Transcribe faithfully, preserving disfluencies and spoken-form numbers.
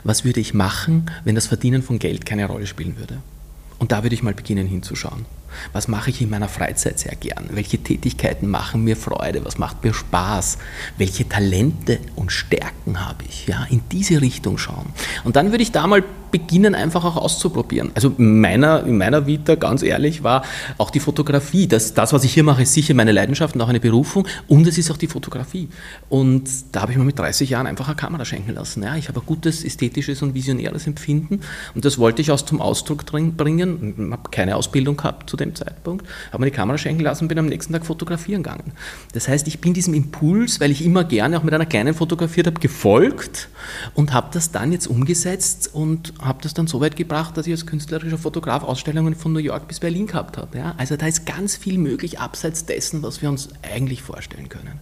was würde ich machen, wenn das Verdienen von Geld keine Rolle spielen würde? Und da würde ich mal beginnen hinzuschauen. Was mache ich in meiner Freizeit sehr gern? Welche Tätigkeiten machen mir Freude? Was macht mir Spaß? Welche Talente und Stärken habe ich? Ja, in diese Richtung schauen. Und dann würde ich da mal beginnen, einfach auch auszuprobieren. Also in meiner, in meiner Vita, ganz ehrlich, war auch die Fotografie. Das, das, was ich hier mache, ist sicher meine Leidenschaft und auch eine Berufung. Und es ist auch die Fotografie. Und da habe ich mir mit dreißig Jahren einfach eine Kamera schenken lassen. Ja, ich habe ein gutes ästhetisches und visionäres Empfinden. Und das wollte ich auch zum Ausdruck bringen. Ich habe keine Ausbildung gehabt zu dem Zeitpunkt, habe mir die Kamera schenken lassen und bin am nächsten Tag fotografieren gegangen. Das heißt, ich bin diesem Impuls, weil ich immer gerne auch mit einer kleinen fotografiert habe, gefolgt und habe das dann jetzt umgesetzt und habe das dann so weit gebracht, dass ich als künstlerischer Fotograf Ausstellungen von New York bis Berlin gehabt habe. Ja? Also da ist ganz viel möglich abseits dessen, was wir uns eigentlich vorstellen können.